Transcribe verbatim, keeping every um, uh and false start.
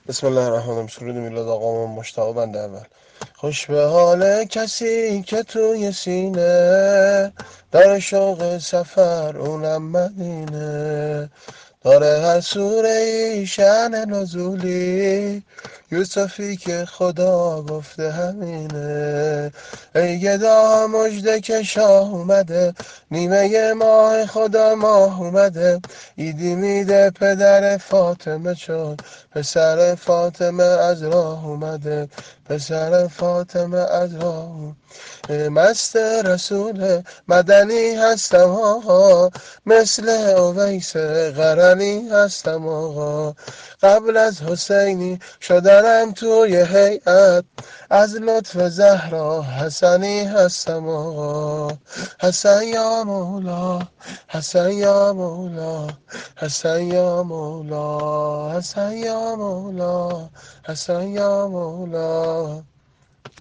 بسم الله الرحمن الرحیم. سرود میلاد آقا مشتاق بنده اول. خوش به حال کسی که توی سینه داره شوق سفر، اونم مدینه. داره هر سوره ای شأن نزولی، یوسفی که خدا گفته همینه. ای گدا مژده که شاه اومده، نیمه ماه خدا ماه اومده. ایدی میده پدر فاطمه، چون پسر فاطمه از راه اومده. پسر فاطمه از راه اومده. مست رسول مدنی هستم آقا، مثل اویس قرنی هستم آقا. قبل از حسینی شدنم توی هیئت، از لطف زهرا حسنی هستم آقا. حسن یا مولا، حسن یا مولا، حسن یا مولا، حسن یا مولا، حسن یا مولا.